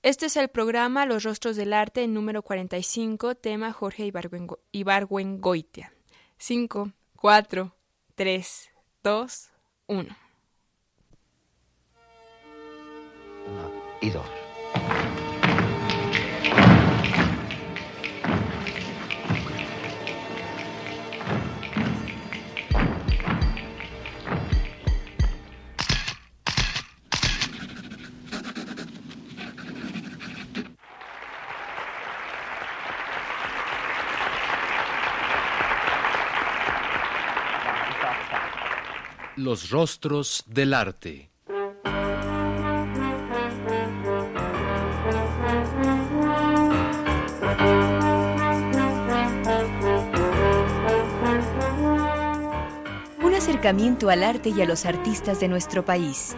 Este es el programa Los Rostros del Arte, número 45, tema Jorge Ibargüengoitia. 5, 4, 3, 2, 1. 1 y 2. Los Rostros del Arte. Un acercamiento al arte y a los artistas de nuestro país.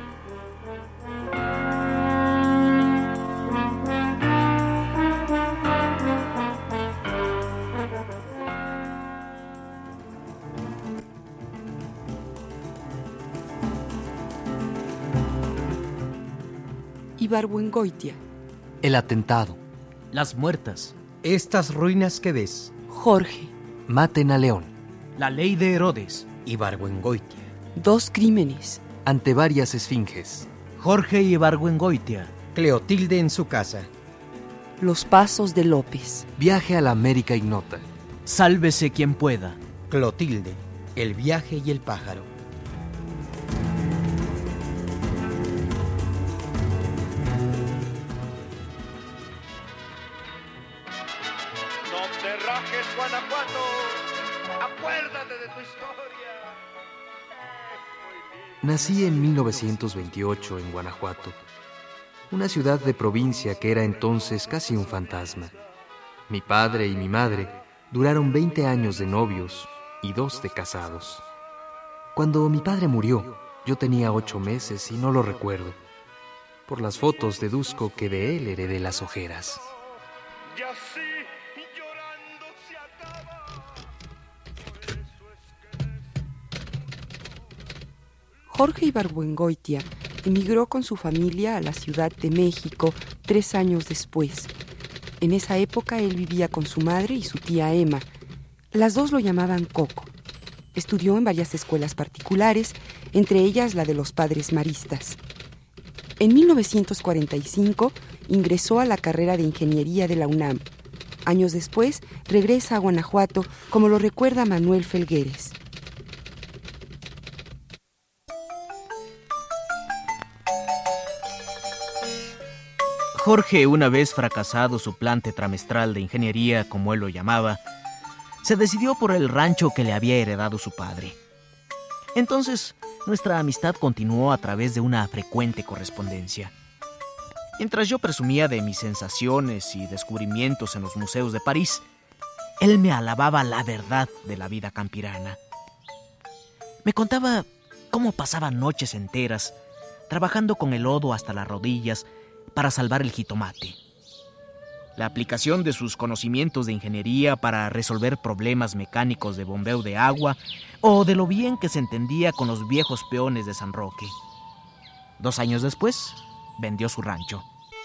Ibargüengoitia. El atentado. Las muertas. Estas ruinas que ves. Jorge. Maten a León. La ley de Herodes. Ibargüengoitia. 2 crímenes. Ante varias esfinges. Jorge Ibargüengoitia. Cleotilde en su casa. Los pasos de López. Viaje a la América ignota. Sálvese quien pueda. Clotilde. El viaje y el pájaro. Guanajuato, acuérdate de tu historia. Nací en 1928 en Guanajuato, una ciudad de provincia que era entonces casi un fantasma. Mi padre y mi madre duraron 20 años de novios y 2 de casados. Cuando mi padre murió, yo tenía 8 meses y no lo recuerdo. Por las fotos deduzco que de él heredé las ojeras. Y así llorando se acaba. Por eso es que Jorge Ibargüengoitia emigró con su familia a la Ciudad de México 3 años después. En esa época él vivía con su madre y su tía Emma. Las dos lo llamaban Coco. Estudió en varias escuelas particulares, entre ellas la de los Padres Maristas. En 1945 ingresó a la carrera de Ingeniería de la UNAM. Años después regresa a Guanajuato, como lo recuerda Manuel Felgueres. Jorge, una vez fracasado su plan tetramestral de ingeniería, como él lo llamaba, se decidió por el rancho que le había heredado su padre. Entonces, nuestra amistad continuó a través de una frecuente correspondencia. Mientras yo presumía de mis sensaciones y descubrimientos en los museos de París, él me alababa la verdad de la vida campirana. Me contaba cómo pasaba noches enteras trabajando con el lodo hasta las rodillas para salvar el jitomate. La aplicación de sus conocimientos de ingeniería para resolver problemas mecánicos de bombeo de agua o de lo bien que se entendía con los viejos peones de San Roque. 2 años después, vendió su rancho.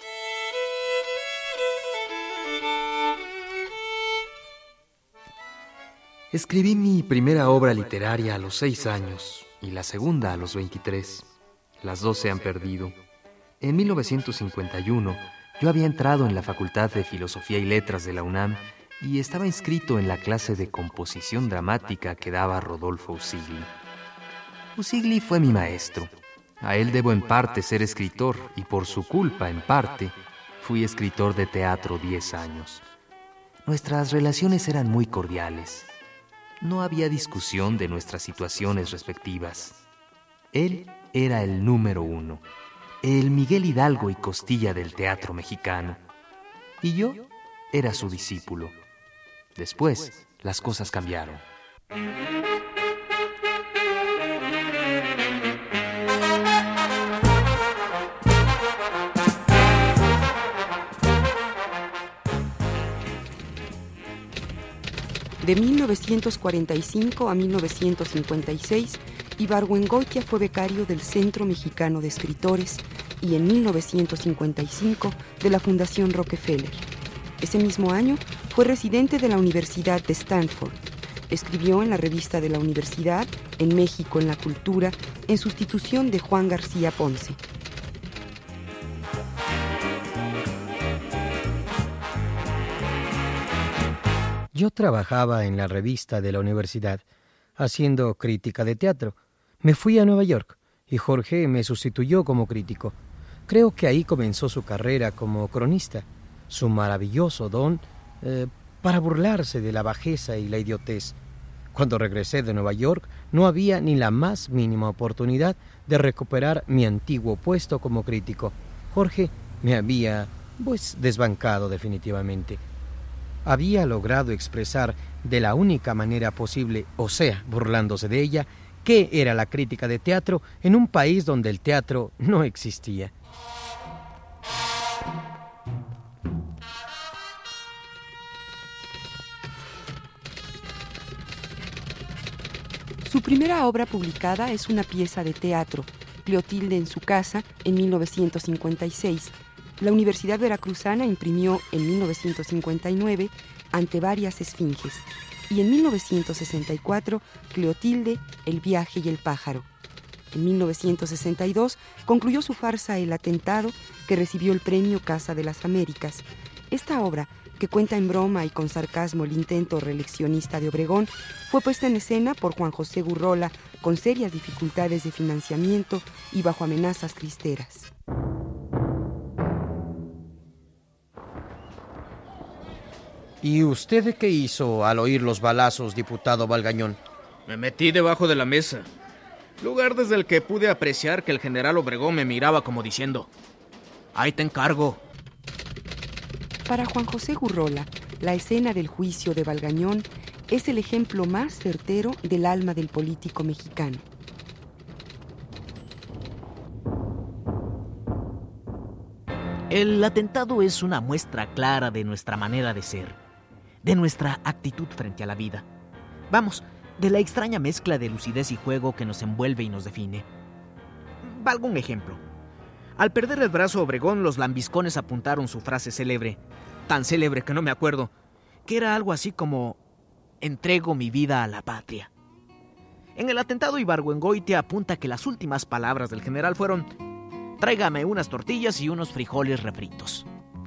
Escribí mi primera obra literaria a los 6 años y la segunda a los 23. Las 2 se han perdido. En 1951, yo había entrado en la Facultad de Filosofía y Letras de la UNAM y estaba inscrito en la clase de composición dramática que daba Rodolfo Usigli. Usigli fue mi maestro. A él debo en parte ser escritor y por su culpa, en parte, fui escritor de teatro 10 años. Nuestras relaciones eran muy cordiales. No había discusión de nuestras situaciones respectivas. Él era el número 1. El Miguel Hidalgo y Costilla del teatro mexicano. Y yo era su discípulo. Después, las cosas cambiaron. De 1945 a 1956, Ibargüengoitia fue becario del Centro Mexicano de Escritores y en 1955 de la Fundación Rockefeller. Ese mismo año fue residente de la Universidad de Stanford. Escribió en la revista de la universidad, en México en la Cultura, en sustitución de Juan García Ponce. Yo trabajaba en la revista de la universidad, haciendo crítica de teatro. Me fui a Nueva York y Jorge me sustituyó como crítico. Creo que ahí comenzó su carrera como cronista, su maravilloso don para burlarse de la bajeza y la idiotez. Cuando regresé de Nueva York no había ni la más mínima oportunidad de recuperar mi antiguo puesto como crítico. Jorge me había, desbancado definitivamente. Había logrado expresar de la única manera posible, o sea, burlándose de ella, qué era la crítica de teatro en un país donde el teatro no existía. Su primera obra publicada es una pieza de teatro, Clotilde en su casa, en 1956. La Universidad Veracruzana imprimió en 1959 Ante varias esfinges y en 1964 Clotilde, el viaje y el pájaro. En 1962 concluyó su farsa El atentado, que recibió el premio Casa de las Américas. Esta obra, que cuenta en broma y con sarcasmo el intento reeleccionista de Obregón, fue puesta en escena por Juan José Gurrola con serias dificultades de financiamiento y bajo amenazas cristeras. ¿Y usted qué hizo al oír los balazos, diputado Valgañón? Me metí debajo de la mesa, lugar desde el que pude apreciar que el general Obregón me miraba como diciendo: ahí te encargo. Para Juan José Gurrola, la escena del juicio de Valgañón es el ejemplo más certero del alma del político mexicano. El atentado es una muestra clara de nuestra manera de ser, de nuestra actitud frente a la vida. Vamos, de la extraña mezcla de lucidez y juego que nos envuelve y nos define. Valga un ejemplo. Al perder el brazo Obregón, los lambiscones apuntaron su frase célebre, tan célebre que no me acuerdo, que era algo así como: entrego mi vida a la patria. En el atentado Ibargüengoitia apunta que las últimas palabras del general fueron: tráigame unas tortillas y unos frijoles refritos.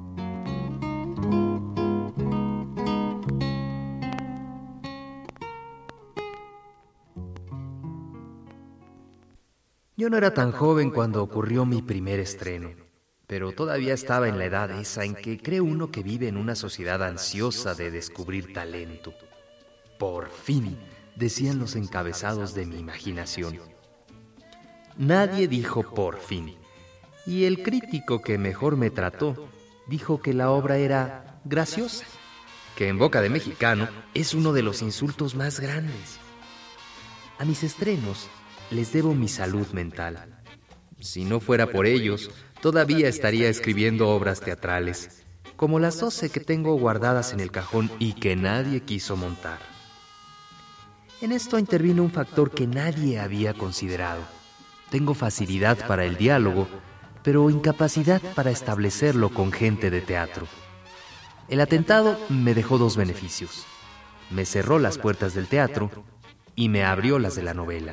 Yo no era tan joven cuando ocurrió mi primer estreno, pero todavía estaba en la edad esa en que cree uno que vive en una sociedad ansiosa de descubrir talento. Por fin, decían los encabezados de mi imaginación. Nadie dijo por fin, y el crítico que mejor me trató dijo que la obra era graciosa, que en boca de mexicano es uno de los insultos más grandes. A mis estrenos les debo mi salud mental. Si no fuera por ellos, todavía estaría escribiendo obras teatrales, como las 12 que tengo guardadas en el cajón y que nadie quiso montar. En esto intervino un factor que nadie había considerado. Tengo facilidad para el diálogo, pero incapacidad para establecerlo con gente de teatro. El atentado me dejó 2 beneficios. Me cerró las puertas del teatro y me abrió las de la novela.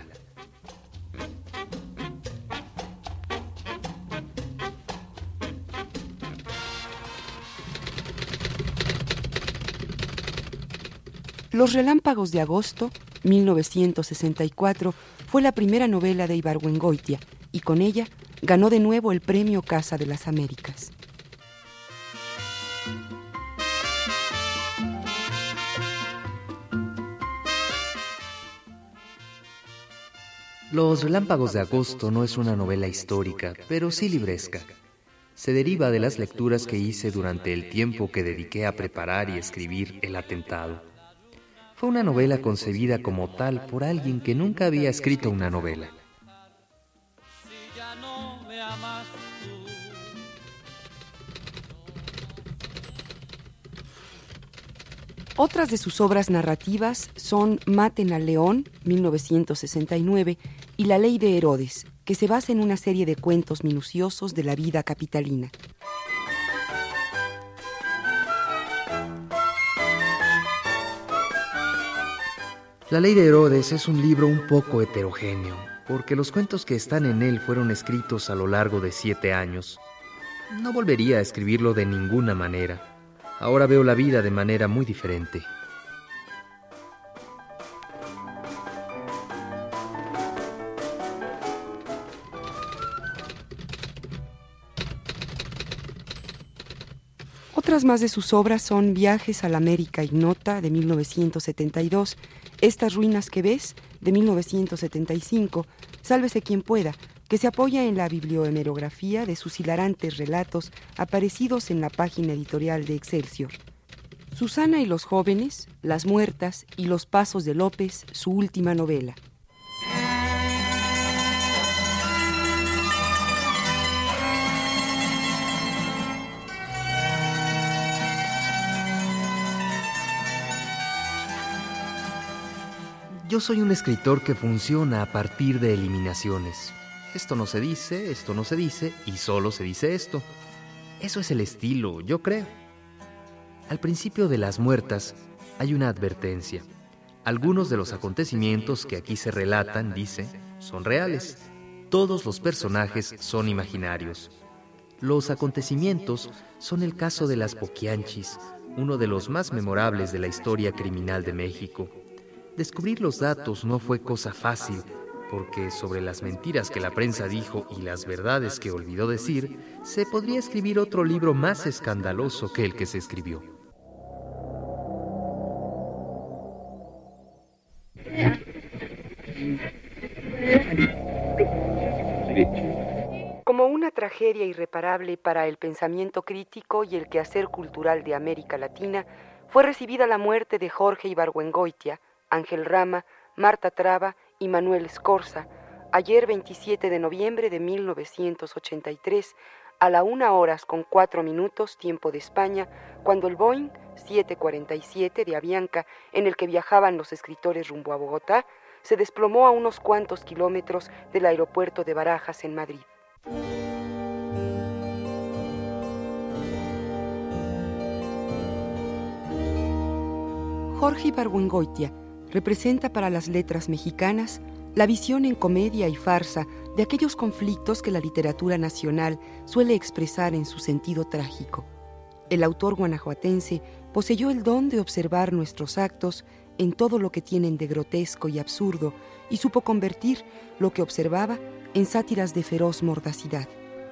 Los relámpagos de agosto, 1964, fue la primera novela de Ibargüengoitia y con ella ganó de nuevo el premio Casa de las Américas. Los relámpagos de agosto no es una novela histórica, pero sí libresca. Se deriva de las lecturas que hice durante el tiempo que dediqué a preparar y escribir El atentado. Fue una novela concebida como tal por alguien que nunca había escrito una novela. Otras de sus obras narrativas son Maten al León, 1969, y La ley de Herodes, que se basa en una serie de cuentos minuciosos de la vida capitalina. La ley de Herodes es un libro un poco heterogéneo, porque los cuentos que están en él fueron escritos a lo largo de 7 años. No volvería a escribirlo de ninguna manera. Ahora veo la vida de manera muy diferente. Otras más de sus obras son Viajes a la América Ignota, de 1972, Estas ruinas que ves, de 1975, Sálvese quien pueda, que se apoya en la bibliohemerografía de sus hilarantes relatos aparecidos en la página editorial de Excelsior. Susana y los jóvenes, Las muertas y Los pasos de López, su última novela. Yo soy un escritor que funciona a partir de eliminaciones. Esto no se dice, esto no se dice, y solo se dice esto. Eso es el estilo, yo creo. Al principio de Las muertas hay una advertencia. Algunos de los acontecimientos que aquí se relatan, dice, son reales. Todos los personajes son imaginarios. Los acontecimientos son el caso de las Poquianchis, uno de los más memorables de la historia criminal de México. Descubrir los datos no fue cosa fácil, porque sobre las mentiras que la prensa dijo y las verdades que olvidó decir, se podría escribir otro libro más escandaloso que el que se escribió. Como una tragedia irreparable para el pensamiento crítico y el quehacer cultural de América Latina, fue recibida la muerte de Jorge Ibargüengoitia, Ángel Rama, Marta Traba y Manuel Scorza, ayer 27 de noviembre de 1983, a la 1:04 tiempo de España, cuando el Boeing 747 de Avianca, en el que viajaban los escritores rumbo a Bogotá, se desplomó a unos cuantos kilómetros del aeropuerto de Barajas en Madrid. Jorge Ibargüengoitia representa para las letras mexicanas la visión en comedia y farsa de aquellos conflictos que la literatura nacional suele expresar en su sentido trágico. El autor guanajuatense poseyó el don de observar nuestros actos en todo lo que tienen de grotesco y absurdo y supo convertir lo que observaba en sátiras de feroz mordacidad.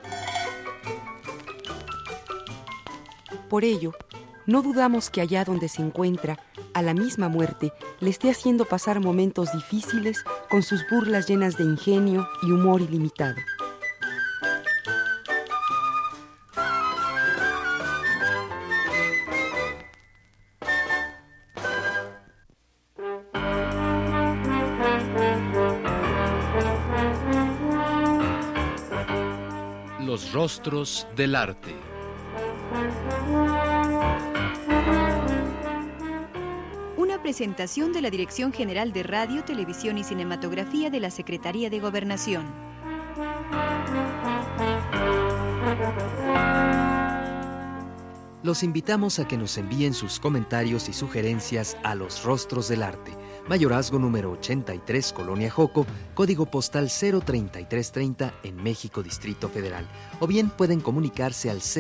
Por ello, no dudamos que allá donde se encuentra, a la misma muerte, le esté haciendo pasar momentos difíciles con sus burlas llenas de ingenio y humor ilimitado. Los rostros del arte. Una presentación de la Dirección General de Radio, Televisión y Cinematografía de la Secretaría de Gobernación. Los invitamos a que nos envíen sus comentarios y sugerencias a Los Rostros del Arte, Mayorazgo número 83, Colonia Joco, código postal 03330 en México, Distrito Federal. O bien pueden comunicarse al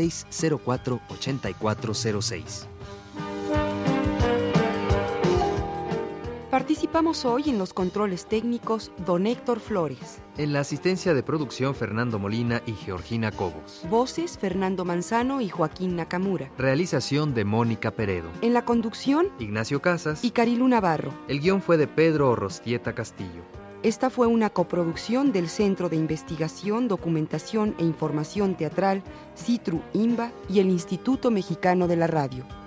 604-8406. Participamos hoy en los controles técnicos don Héctor Flores. En la asistencia de producción, Fernando Molina y Georgina Cobos. Voces, Fernando Manzano y Joaquín Nakamura. Realización de Mónica Peredo. En la conducción, Ignacio Casas y Carilu Navarro. El guión fue de Pedro Orrostieta Castillo. Esta fue una coproducción del Centro de Investigación, Documentación e Información Teatral, CITRU-INBA y el Instituto Mexicano de la Radio.